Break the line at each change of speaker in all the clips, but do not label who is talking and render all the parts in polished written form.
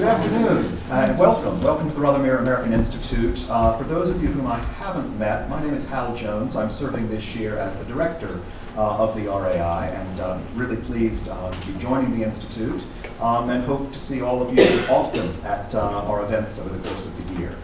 afternoon, and welcome. Welcome to the Rothermere American Institute. For those of you whom I haven't met, my name is Hal Jones. I'm serving this year as the director of the RAI, and really pleased to be joining the Institute, and hope to see all of you often at our events over the course of the year.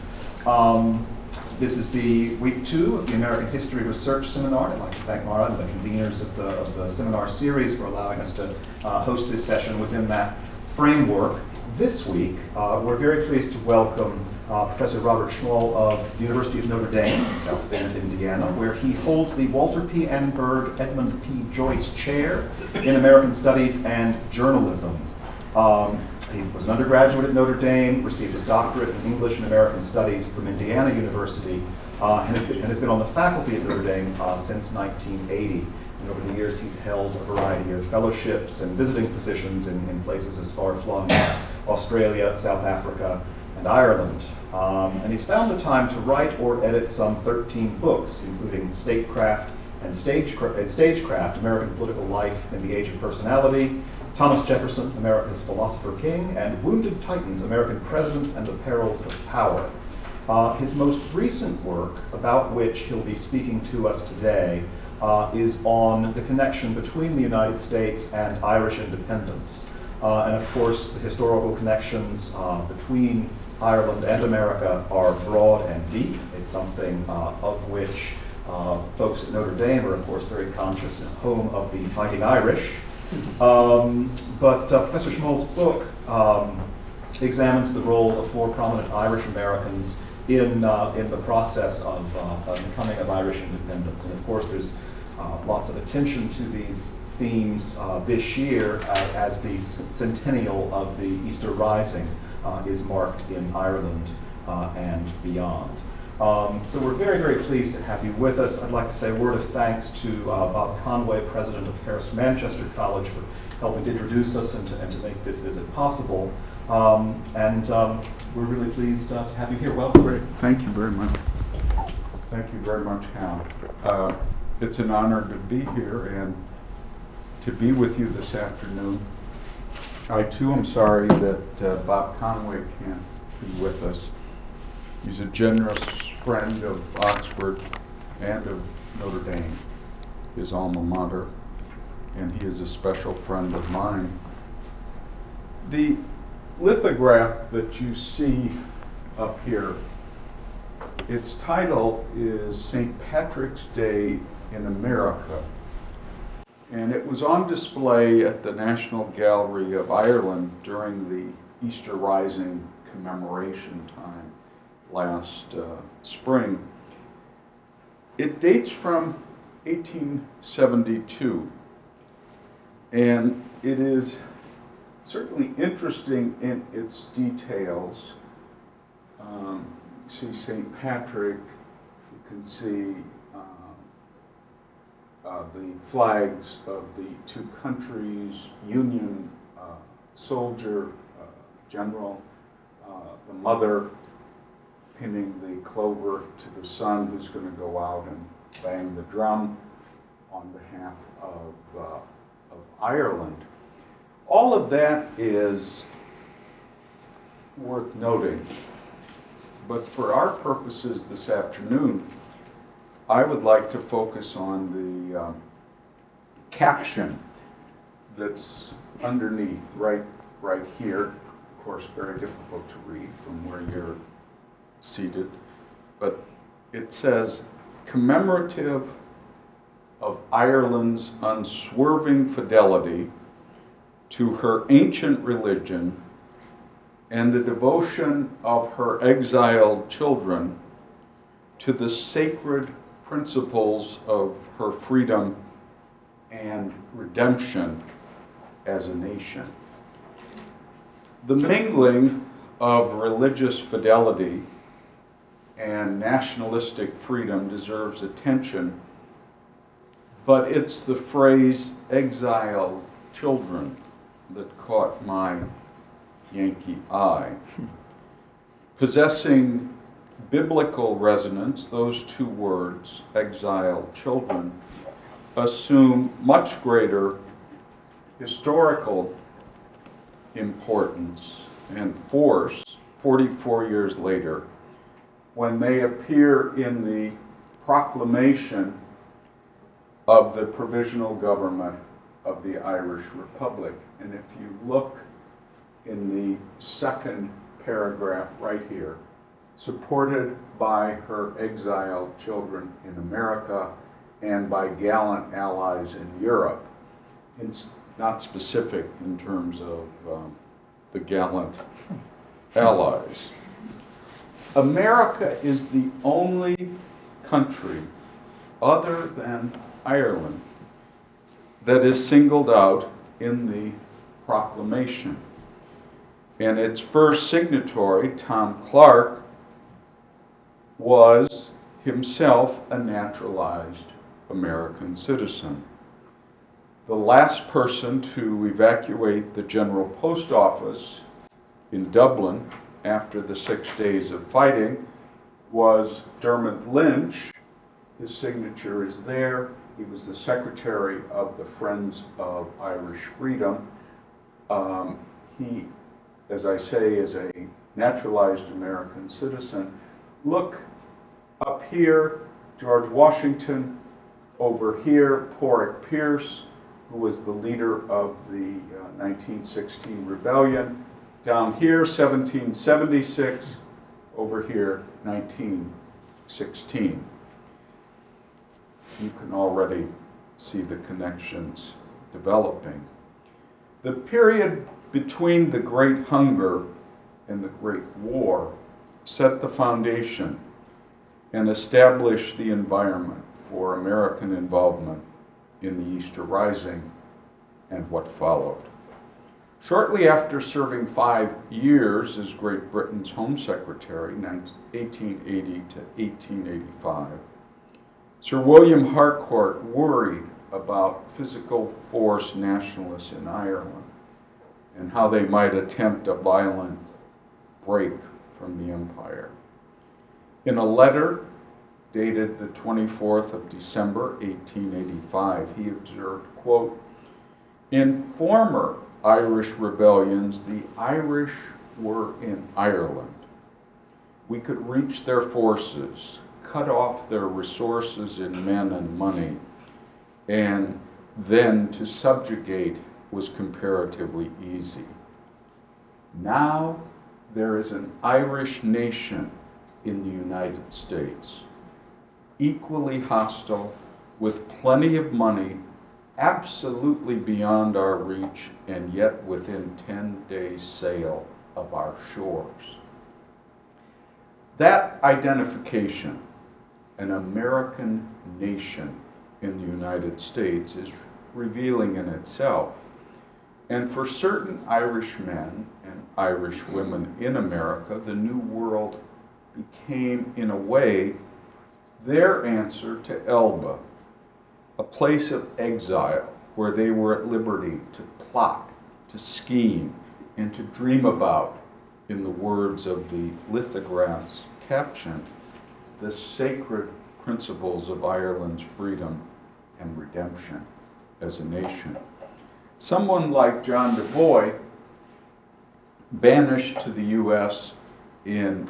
This is the week 2 of the American History Research Seminar. I'd like to thank Mara and the conveners of the seminar series for allowing us to host this session within that framework. This week, we're very pleased to welcome Professor Robert Schmoll of the University of Notre Dame in South Bend, Indiana, where he holds the Walter P. Annenberg Edmund P. Joyce Chair in American Studies and Journalism. He was an undergraduate at Notre Dame, received his doctorate in English and American Studies from Indiana University, and has been on the faculty at Notre Dame since 1980. And over the years, he's held a variety of fellowships and visiting positions in places as far-flung as Australia, South Africa, and Ireland. And he's found the time to write or edit some 13 books, including Statecraft and Stagecraft, American Political Life in the Age of Personality, Thomas Jefferson, America's Philosopher King, and Wounded Titans, American Presidents and the Perils of Power. His most recent work, about which he'll be speaking to us today, is on the connection between the United States and Irish independence. And of course, the historical connections between Ireland and America are broad and deep. It's something of which folks at Notre Dame are, of course, very conscious, home of the Fighting Irish. But Professor Schmoll's book examines the role of 4 prominent Irish Americans in the process of the coming of Irish independence. And of course, there's lots of attention to these themes this year as the centennial of the Easter Rising is marked in Ireland and beyond. So we're very, very pleased to have you with us. I'd like to say a word of thanks to Bob Conway, president of Paris Manchester College, for helping to introduce us and to make this visit possible. We're really pleased to have you here. Welcome.
Great. Thank you very much. Thank you very much, Hal. It's an honor to be here and to be with you this afternoon. I, too, am sorry that Bob Conway can't be with us. He's a generous friend of Oxford and of Notre Dame, his alma mater, and he is a special friend of mine. The lithograph that you see up here, its title is St. Patrick's Day in America, and it was on display at the National Gallery of Ireland during the Easter Rising commemoration time last spring. It dates from 1872, and it is certainly interesting in its details. You see St. Patrick, you can see the flags of the 2 countries, Union soldier, general, the mother pinning the clover to the son who's going to go out and bang the drum on behalf of Ireland. All of that is worth noting, but for our purposes this afternoon, I would like to focus on the caption that's underneath, right here. Of course, very difficult to read from where you're seated, but it says, commemorative of Ireland's unswerving fidelity to her ancient religion and the devotion of her exiled children to the sacred principles of her freedom and redemption as a nation. The mingling of religious fidelity and nationalistic freedom deserves attention, but it's the phrase exiled children that caught my Yankee eye. Possessing biblical resonance, those 2 words, exiled children, assume much greater historical importance and force 44 years later when they appear in the proclamation of the Provisional Government of the Irish Republic. And if you look in the second paragraph right here, supported by her exiled children in America and by gallant allies in Europe. It's not specific in terms of the gallant allies. America is the only country other than Ireland that is singled out in the proclamation. And its first signatory, Tom Clark, was himself a naturalized American citizen. The last person to evacuate the General Post Office in Dublin after the 6 days of fighting was Dermot Lynch. His signature is there. He was the secretary of the Friends of Irish Freedom. He, as I say, is a naturalized American citizen. Look up here, George Washington. Over here, Porrick Pierce, who was the leader of the 1916 rebellion. Down here, 1776. Over here, 1916. You can already see the connections developing. The period between the Great Hunger and the Great War set the foundation and established the environment for American involvement in the Easter Rising and what followed. Shortly after serving 5 years as Great Britain's Home Secretary, 1880 to 1885, Sir William Harcourt worried about physical force nationalists in Ireland and how they might attempt a violent break from the empire. In a letter dated the 24th of December, 1885, he observed, quote, "In former Irish rebellions, the Irish were in Ireland. We could reach their forces, cut off their resources in men and money, and then to subjugate was comparatively easy. Now there is an Irish nation in the United States, equally hostile, with plenty of money, absolutely beyond our reach, and yet within 10 days' sail of our shores." That identification, an American nation in the United States, is revealing in itself. And for certain Irish men and Irish women in America, the New World became, in a way, their answer to Elba, a place of exile where they were at liberty to plot, to scheme, and to dream about, in the words of the lithograph's caption, the sacred principles of Ireland's freedom and redemption as a nation. Someone like John Devoy, banished to the U.S. in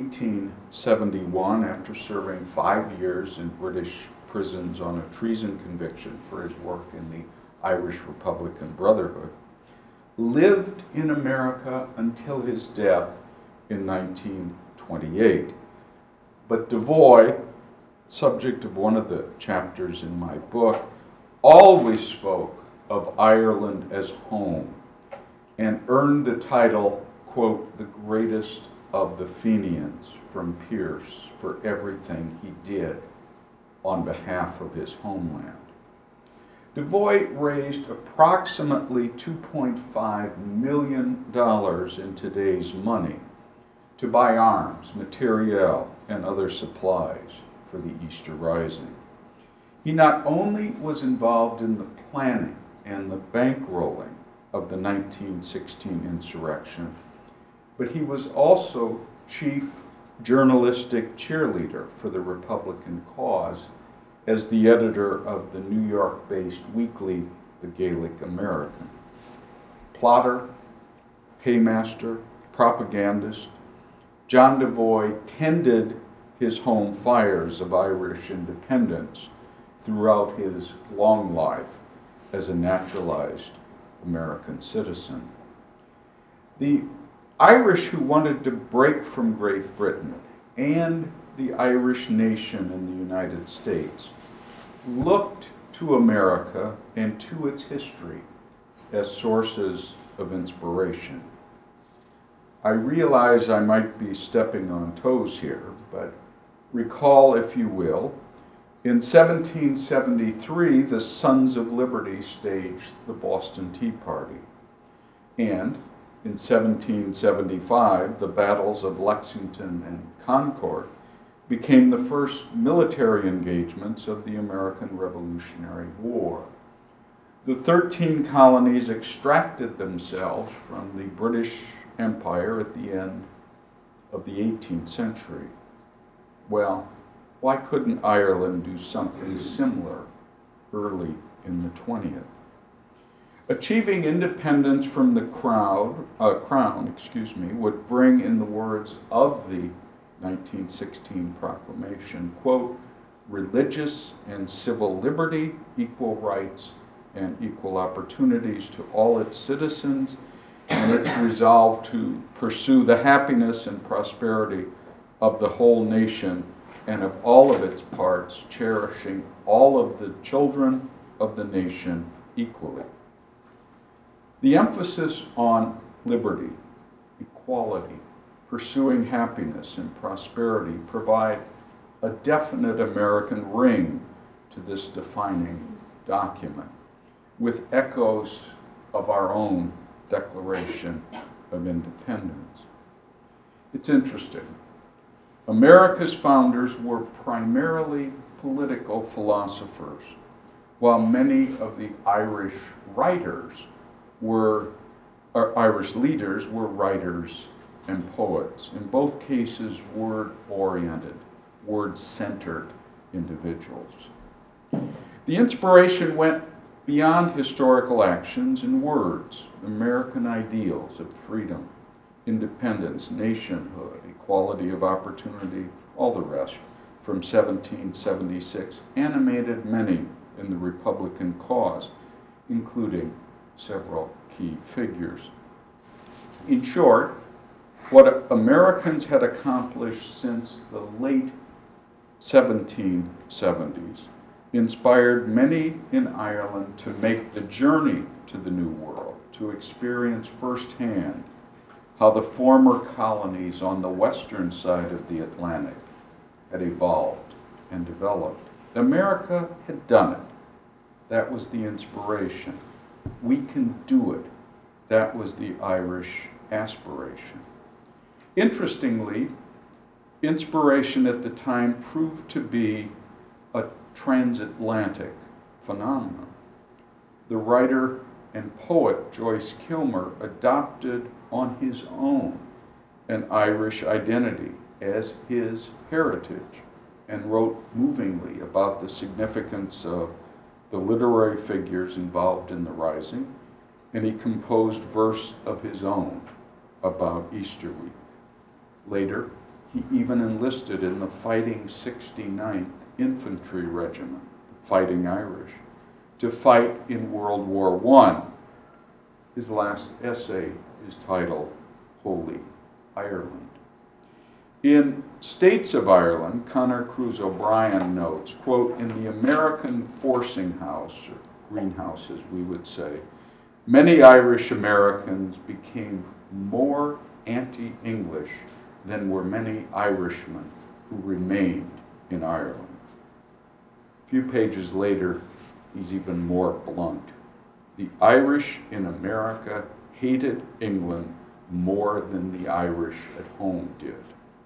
1871 after serving 5 years in British prisons on a treason conviction for his work in the Irish Republican Brotherhood, lived in America until his death in 1928. But Devoy, subject of one of the chapters in my book, always spoke of Ireland as home and earned the title, quote, "the greatest of the Fenians" from Pierce for everything he did on behalf of his homeland. Devoy raised approximately $2.5 million in today's money to buy arms, materiel, and other supplies for the Easter Rising. He not only was involved in the planning and the bankrolling of the 1916 insurrection, but he was also chief journalistic cheerleader for the Republican cause as the editor of the New York-based weekly, The Gaelic American. Plotter, paymaster, propagandist, John Devoy tended his home fires of Irish independence throughout his long life as a naturalized American citizen. The Irish who wanted to break from Great Britain and the Irish nation in the United States looked to America and to its history as sources of inspiration. I realize I might be stepping on toes here, but recall, if you will, in 1773, the Sons of Liberty staged the Boston Tea Party. And in 1775, the battles of Lexington and Concord became the first military engagements of the American Revolutionary War. The 13 colonies extracted themselves from the British Empire at the end of the 18th century. Well, why couldn't Ireland do something similar early in the 20th? Achieving independence from the crown, would bring, in the words of the 1916 proclamation, quote, religious and civil liberty, equal rights, and equal opportunities to all its citizens, and its resolve to pursue the happiness and prosperity of the whole nation and of all of its parts, cherishing all of the children of the nation equally. The emphasis on liberty, equality, pursuing happiness and prosperity provide a definite American ring to this defining document, with echoes of our own Declaration of Independence. It's interesting. America's founders were primarily political philosophers, while many of the Irish leaders were writers and poets, in both cases word-oriented, word-centered individuals. The inspiration went beyond historical actions and words, American ideals of freedom, independence, nationhood, equality of opportunity, all the rest, from 1776, animated many in the Republican cause, including several key figures. In short, what Americans had accomplished since the late 1770s inspired many in Ireland to make the journey to the New World, to experience firsthand how the former colonies on the western side of the Atlantic had evolved and developed. America had done it. That was the inspiration. We can do it. That was the Irish aspiration. Interestingly, inspiration at the time proved to be a transatlantic phenomenon. The writer and poet Joyce Kilmer adopted on his own an Irish identity as his heritage and wrote movingly about the significance of the literary figures involved in the Rising, and he composed verse of his own about Easter week. Later, he even enlisted in the Fighting 69th Infantry Regiment, the Fighting Irish, to fight in World War I. His last essay is titled Holy Ireland. In States of Ireland, Conor Cruz O'Brien notes, quote, in the American forcing house, or greenhouse as we would say, many Irish Americans became more anti-English than were many Irishmen who remained in Ireland. A few pages later, he's even more blunt. The Irish in America hated England more than the Irish at home did.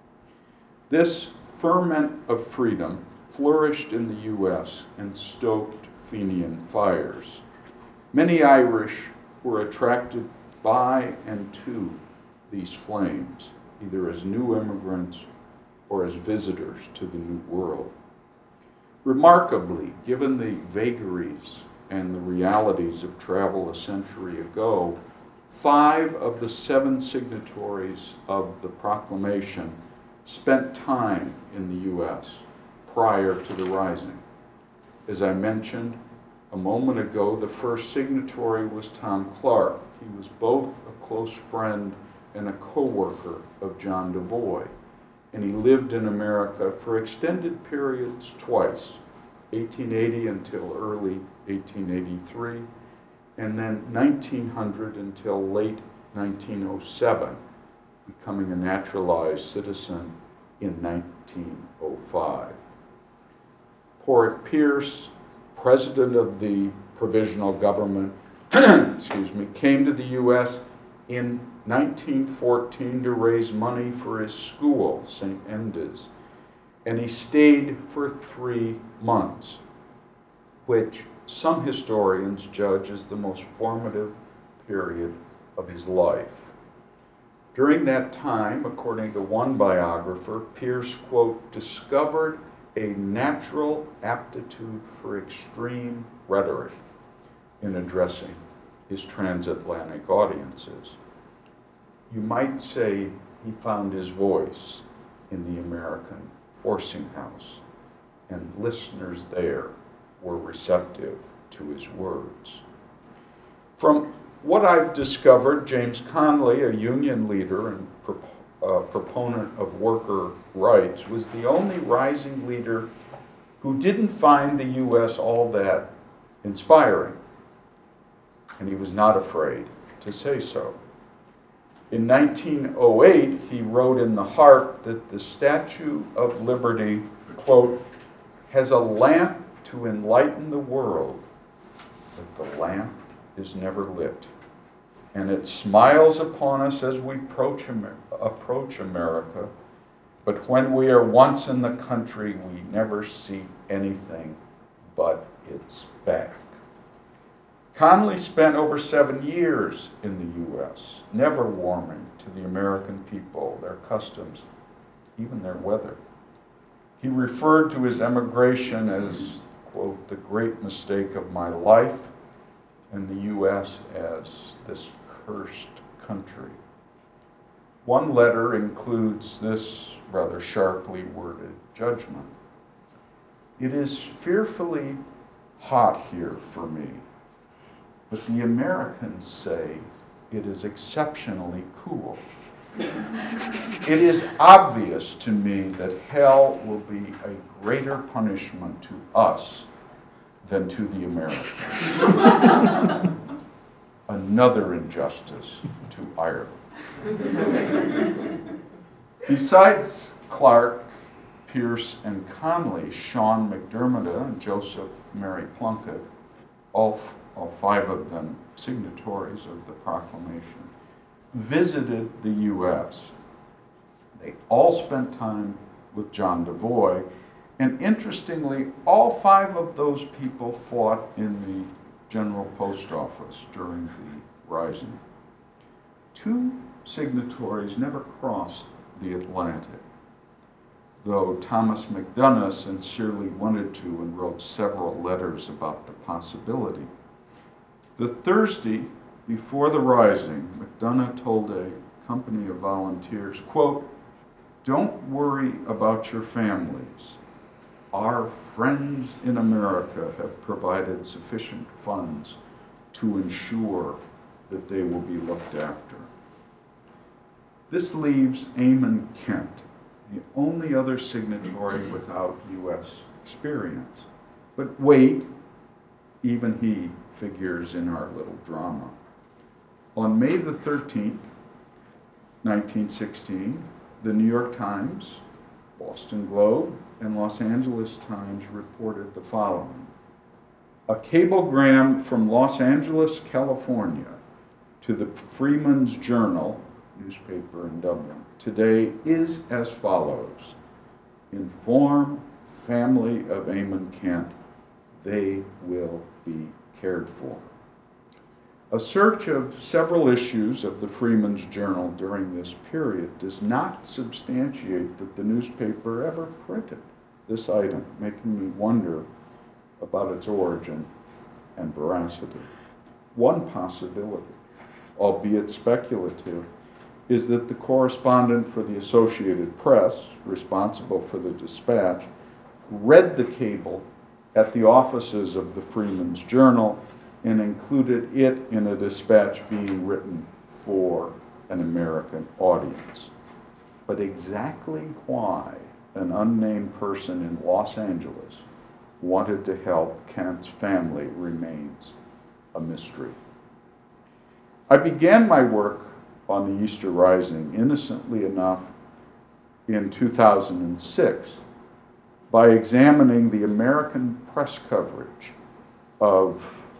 This ferment of freedom flourished in the U.S. and stoked Fenian fires. Many Irish were attracted by and to these flames, either as new immigrants or as visitors to the New World. Remarkably, given the vagaries and the realities of travel a century ago, 5 of the 7 signatories of the proclamation spent time in the U.S. prior to the Rising. As I mentioned a moment ago, the first signatory was Tom Clark. He was both a close friend and a co-worker of John Devoy, and he lived in America for extended periods twice, 1880 until early 1883, and then 1900 until late 1907, becoming a naturalized citizen in 1905. Porritt Pierce, president of the provisional government, came to the U.S. in 1914 to raise money for his school, St. Enda's, and he stayed for 3 months, which some historians judge as the most formative period of his life. During that time, according to one biographer, Pierce, quote, discovered a natural aptitude for extreme rhetoric in addressing his transatlantic audiences. You might say he found his voice in the American forcing house, and listeners there were receptive to his words. From what I've discovered, James Connolly, a union leader and proponent of worker rights, was the only rising leader who didn't find the U.S. all that inspiring, and he was not afraid to say so. In 1908, he wrote in The Harp that the Statue of Liberty, quote, has a lamp to enlighten the world, but the lamp is never lit, and it smiles upon us as we approach America, but when we are once in the country, we never see anything but its back. Connolly spent over 7 years in the U.S., never warming to the American people, their customs, even their weather. He referred to his emigration as, quote, the great mistake of my life, and the U.S. as this cursed country. One letter includes this rather sharply worded judgment. It is fearfully hot here for me, but the Americans say it is exceptionally cool. It is obvious to me that hell will be a greater punishment to us than to the Americans. Another injustice to Ireland. Besides Clark, Pierce, and Connolly, Sean McDermott and Joseph Mary Plunkett, all 5 of them signatories of the proclamation, visited the U.S. They all spent time with John Devoy, and interestingly, all 5 of those people fought in the General Post Office during the Rising. 2 signatories never crossed the Atlantic, though Thomas McDonough sincerely wanted to and wrote several letters about the possibility. The Thursday before the Rising, McDonough told a company of volunteers, quote, don't worry about your families. Our friends in America have provided sufficient funds to ensure that they will be looked after. This leaves Amon Kent, the only other signatory without U.S. experience. But wait, even he figures in our little drama. On May the 13th, 1916, the New York Times, Boston Globe, and Los Angeles Times reported the following. A cablegram from Los Angeles, California, to the Freeman's Journal, newspaper in Dublin, today is as follows. Inform family of Amon Kent, they will be cared for. A search of several issues of the Freeman's Journal during this period does not substantiate that the newspaper ever printed this item, making me wonder about its origin and veracity. One possibility albeit speculative, is that the correspondent for the Associated Press, responsible for the dispatch, read the cable at the offices of the Freeman's Journal and included it in a dispatch being written for an American audience. But exactly why an unnamed person in Los Angeles wanted to help Kent's family remains a mystery. I began my work on the Easter Rising, innocently enough, in 2006 by examining the American press coverage of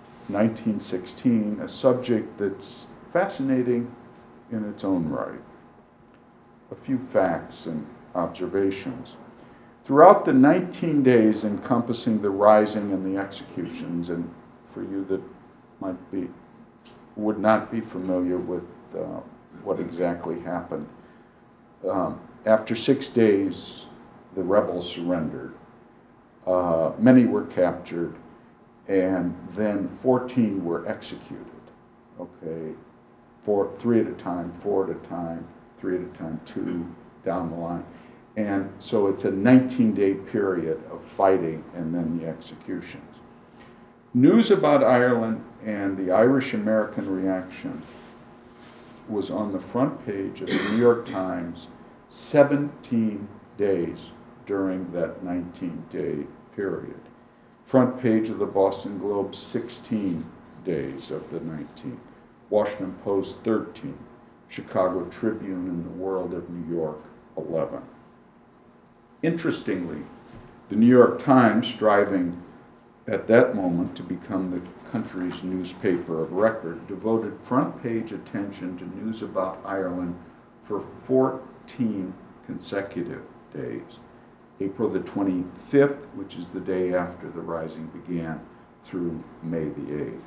1916, a subject that's fascinating in its own right. A few facts and observations. Throughout the 19 days encompassing the rising and the executions, and for you that would not be familiar with what exactly happened, after 6 days, the rebels surrendered. Many were captured, and then 14 were executed. Okay, 3 at a time, 4 at a time, 3 at a time, 2 down the line. And so it's a 19-day period of fighting and then the executions. News about Ireland and the Irish-American reaction was on the front page of the New York Times 17 days during that 19-day period. Front page of the Boston Globe, 16 days of the 19. Washington Post, 13. Chicago Tribune and the World of New York, 11. Interestingly, the New York Times, striving at that moment to become the country's newspaper of record, devoted front page attention to news about Ireland for 14 consecutive days. April the 25th, which is the day after the Rising began, through May the 8th.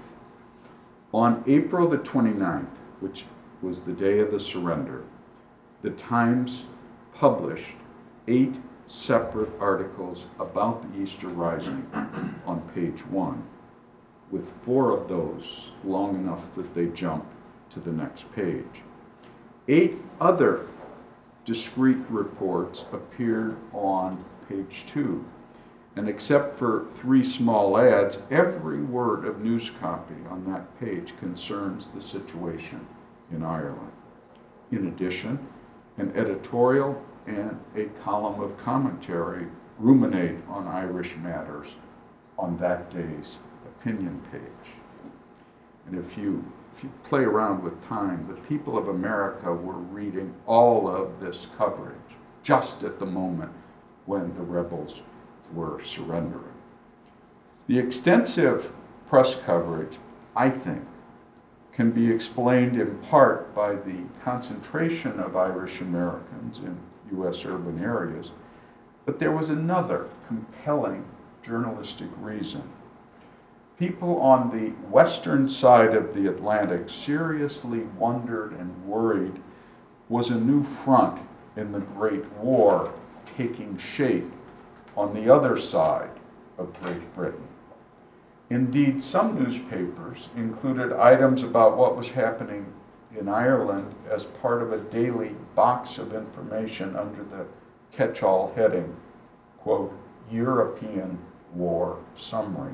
On April the 29th, which was the day of the surrender, the Times published 8 separate articles about the Easter Rising on page 1, with 4 of those long enough that they jumped to the next page. 8 other discrete reports appeared on page 2, and except for 3 small ads, every word of news copy on that page concerns the situation in Ireland. In addition, an editorial and a column of commentary ruminate on Irish matters on that day's opinion page. And if you play around with time, the people of America were reading all of this coverage just at the moment when the rebels were surrendering. The extensive press coverage, I think, can be explained in part by the concentration of Irish Americans in U.S. urban areas, but there was another compelling journalistic reason. People on the western side of the Atlantic seriously wondered and worried, was a new front in the Great War taking shape on the other side of Great Britain? Indeed, some newspapers included items about what was happening in Ireland as part of a daily box of information under the catch-all heading, quote, European War Summary.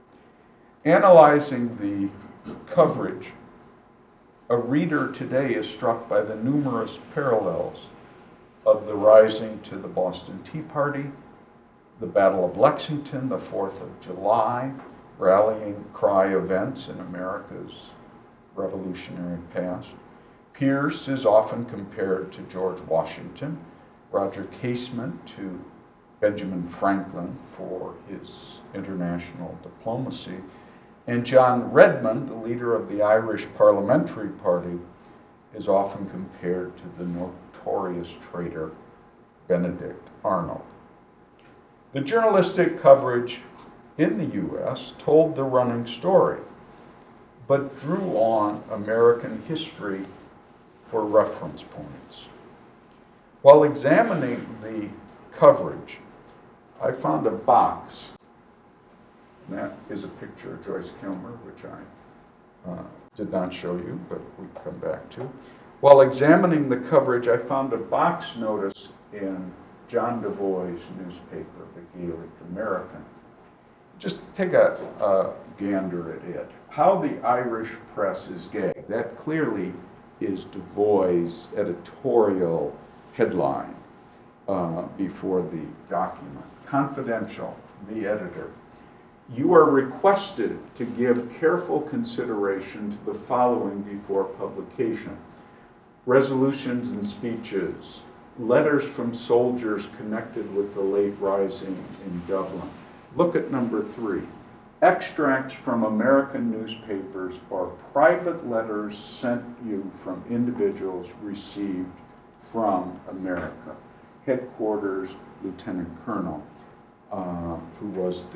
Analyzing the coverage, a reader today is struck by the numerous parallels of the Rising to the Boston Tea Party, the Battle of Lexington, the 4th of July, rallying cry events in America's revolutionary past. Pierce is often compared to George Washington, Roger Casement to Benjamin Franklin for his international diplomacy, and John Redmond, the leader of the Irish Parliamentary Party, is often compared to the notorious traitor Benedict Arnold. The journalistic coverage in the U.S. told the running story, but drew on American history for reference points. While examining the coverage, I found a box, and that is a picture of Joyce Kilmer, which I did not show you, but we come back to. While examining the coverage, I found a box notice in John Devoy's newspaper, the Gaelic American. Just take a gander at it. How the Irish press is gay. That clearly is Devoy's editorial headline before the document. Confidential, the editor. You are requested to give careful consideration to the following before publication. Resolutions and speeches, letters from soldiers connected with the late rising in Dublin. Look at number 3. Extracts from American newspapers or private letters sent you from individuals received from America. Headquarters, Lieutenant Colonel, who was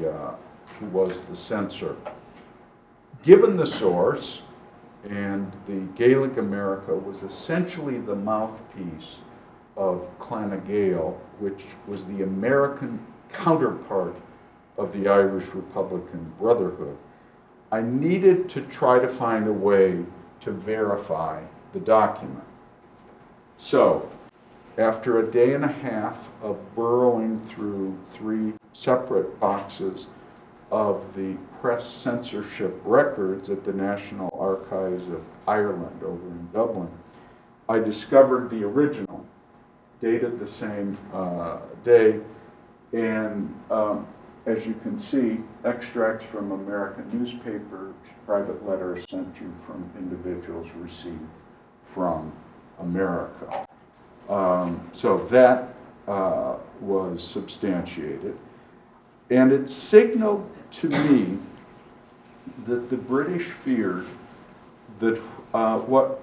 the censor. Given the source, and the Gaelic America was essentially the mouthpiece of Clanna Gael, which was the American counterpart of the Irish Republican Brotherhood. I needed to try to find a way to verify the document. So, after a day and a half of burrowing through 3 separate boxes of the press censorship records at the National Archives of Ireland over in Dublin, I discovered the original, dated the same day, and as you can see, extracts from American newspapers, private letters sent you from individuals received from America. So that was substantiated. And it signaled to me that the British feared that what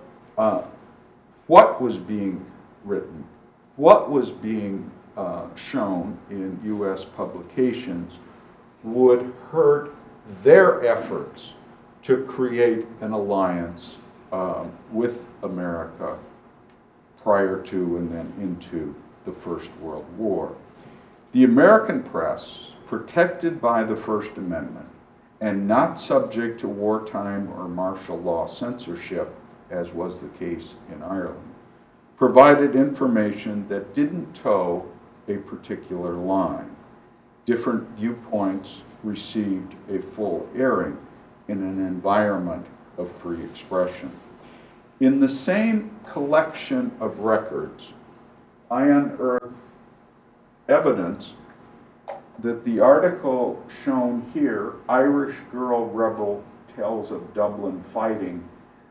was being written, what was being shown in U.S. publications would hurt their efforts to create an alliance with America prior to and then into the First World War. The American press, protected by the First Amendment and not subject to wartime or martial law censorship, as was the case in Ireland, provided information that didn't toe a particular line. Different viewpoints received a full airing in an environment of free expression. In the same collection of records, I unearthed evidence that the article shown here, Irish Girl Rebel Tales of Dublin Fighting,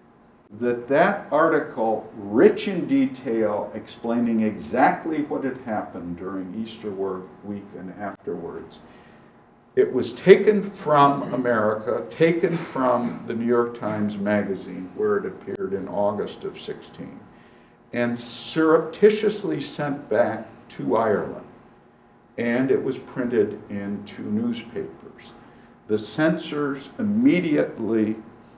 that article, rich in detail, explaining exactly what had happened during Easter week and afterwards. It was taken from America, taken from the New York Times Magazine, where it appeared in August of 16, and surreptitiously sent back to Ireland. And it was printed in 2 newspapers. The censors immediately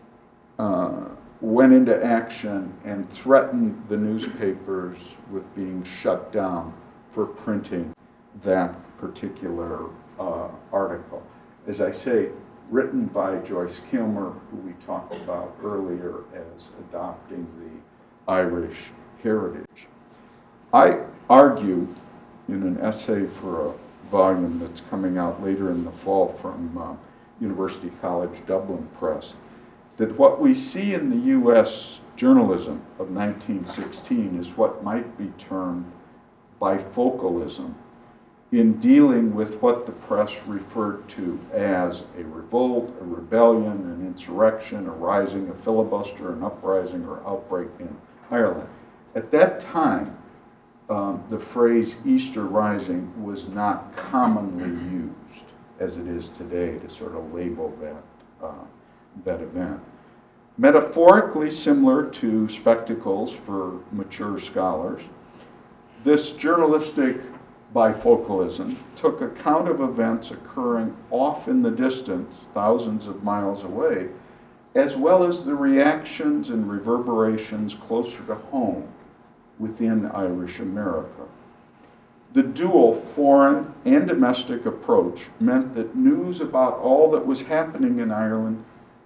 went into action and threatened the newspapers with being shut down for printing that particular article. As I say, written by Joyce Kilmer, who we talked about earlier as adopting the Irish heritage. I argue in an essay for a volume that's coming out later in the fall from University College Dublin Press, that what we see in the U.S. journalism of 1916 is what might be termed bifocalism in dealing with what the press referred to as a revolt, a rebellion, an insurrection, a rising, a filibuster, an uprising, or outbreak in Ireland. At that time, the phrase Easter Rising was not commonly used as it is today to sort of label that event. Metaphorically similar to spectacles for mature scholars, this journalistic bifocalism took account of events occurring off in the distance, thousands of miles away, as well as the reactions and reverberations closer to home within Irish America. The dual foreign and domestic approach meant that news about all that was happening in Ireland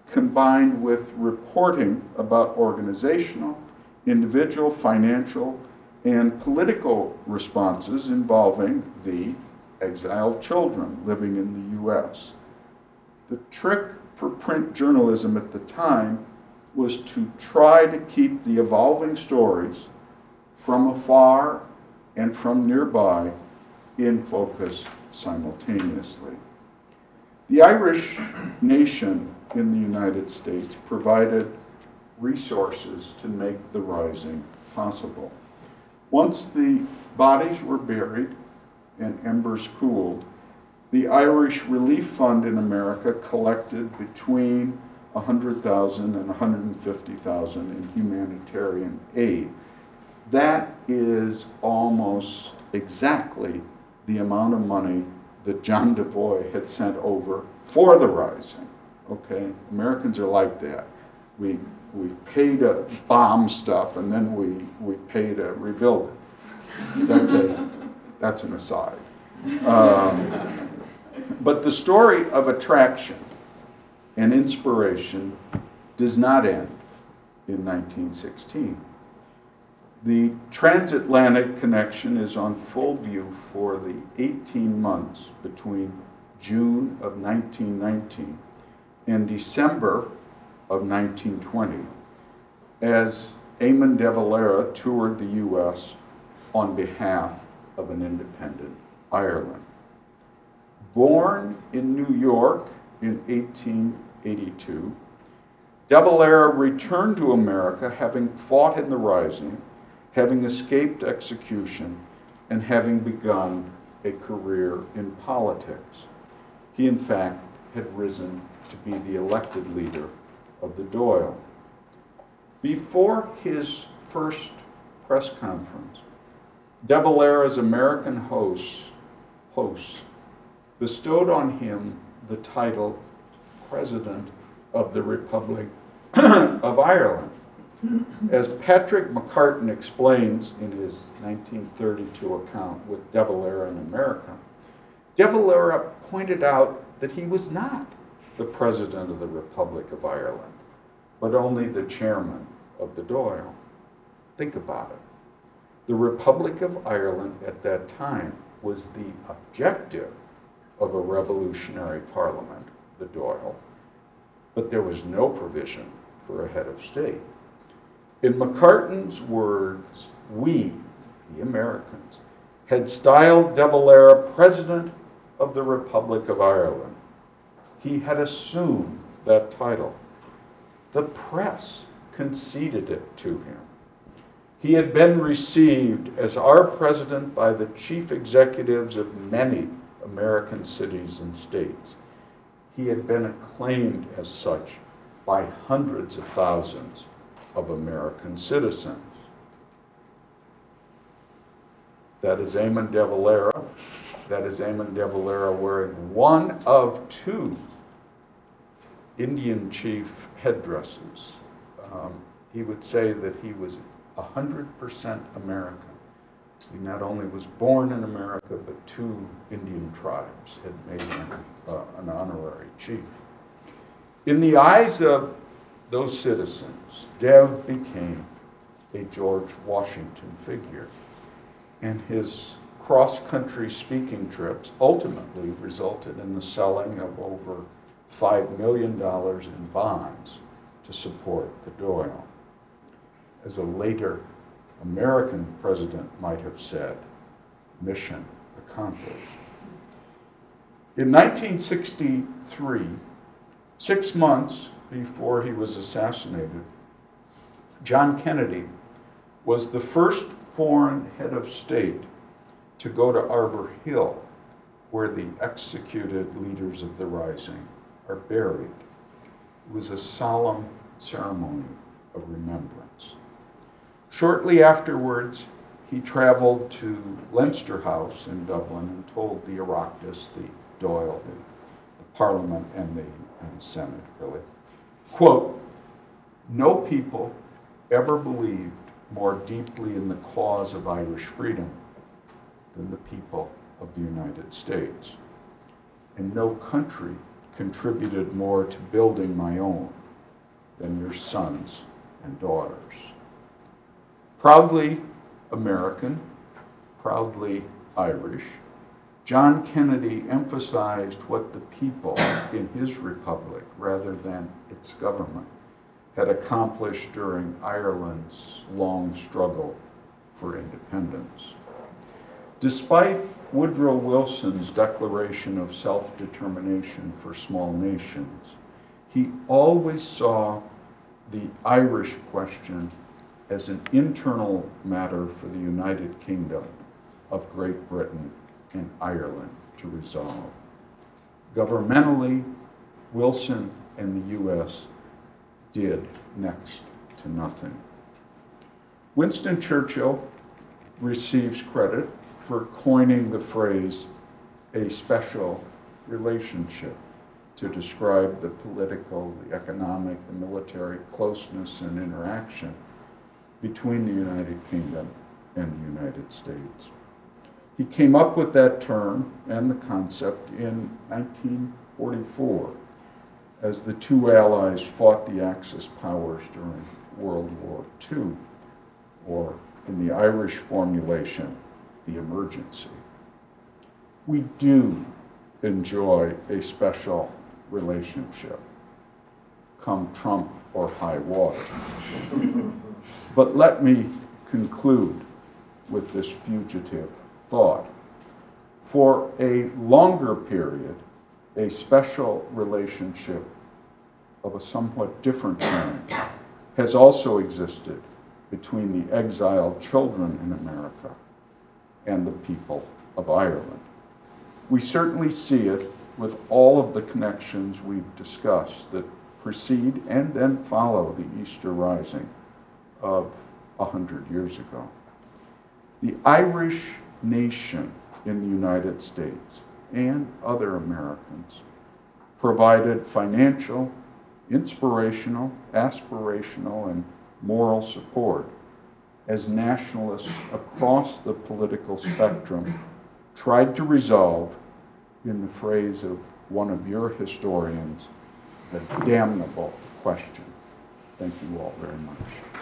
combined with reporting about organizational, individual, financial, and political responses involving the exiled children living in the U.S. The trick for print journalism at the time was to try to keep the evolving stories from afar and from nearby in focus simultaneously. The Irish nation in the United States provided resources to make the rising possible. Once the bodies were buried and embers cooled, the Irish Relief Fund in America collected between $100,000 and $150,000 in humanitarian aid. That is almost exactly the amount of money that John Devoy had sent over for the Rising. Okay, Americans are like that. We pay to bomb stuff, and then we pay to rebuild it. That's an aside. But the story of attraction and inspiration does not end in 1916. The transatlantic connection is on full view for the 18 months between June of 1919 and December of 1920, as Eamon de Valera toured the U.S. on behalf of an independent Ireland. Born in New York in 1882, de Valera returned to America having fought in the Rising, having escaped execution, and having begun a career in politics. He, in fact, had risen to be the elected leader of the Dáil. Before his first press conference, de Valera's American hosts bestowed on him the title President of the Republic of Ireland. As Patrick McCartan explains in his 1932 account with de Valera in America, de Valera pointed out that he was not the President of the Republic of Ireland, but only the chairman of the Dáil. Think about it. The Republic of Ireland at that time was the objective of a revolutionary parliament, the Dáil, but there was no provision for a head of state. In McCartan's words, we, the Americans, had styled de Valera President of the Republic of Ireland. He had assumed that title. The press conceded it to him. He had been received as our president by the chief executives of many American cities and states. He had been acclaimed as such by hundreds of thousands of American citizens. That is Eamon de Valera. That is Eamon de Valera wearing one of two Indian chief headdresses. He would say that he was 100% American. He not only was born in America, but two Indian tribes had made him an honorary chief. In the eyes of those citizens, Dev became a George Washington figure, and his cross-country speaking trips ultimately resulted in the selling of over $5 million in bonds to support the Dáil. As a later American president might have said, mission accomplished. In 1963, 6 months before he was assassinated, John Kennedy was the first foreign head of state to go to Arbor Hill, where the executed leaders of the Rising are buried. It was a solemn ceremony of remembrance. Shortly afterwards, he traveled to Leinster House in Dublin and told the Oireachtas, the Dáil, the Parliament, and the Senate, really, quote, "No people ever believed more deeply in the cause of Irish freedom than the people of the United States. And no country contributed more to building my own than your sons and daughters. Proudly American, proudly Irish, John Kennedy emphasized what the people in his republic, rather than its government, had accomplished during Ireland's long struggle for independence. Despite Woodrow Wilson's declaration of self-determination for small nations, he always saw the Irish question as an internal matter for the United Kingdom of Great Britain and Ireland to resolve. Governmentally, Wilson and the U.S. did next to nothing. Winston Churchill receives credit for coining the phrase a special relationship to describe the political, the economic, the military closeness and interaction between the United Kingdom and the United States. He came up with that term and the concept in 1944 as the two allies fought the Axis powers during World War II, or in the Irish formulation, the emergency. We do enjoy a special relationship, come Trump or high water. But let me conclude with this fugitive thought. For a longer period, a special relationship of a somewhat different kind has also existed between the exiled children in America and the people of Ireland. We certainly see it with all of the connections we've discussed that precede and then follow the Easter Rising of 100 years ago. The Irish nation in the United States and other Americans provided financial, inspirational, aspirational, and moral support as nationalists across the political spectrum tried to resolve, in the phrase of one of your historians, the damnable question. Thank you all very much.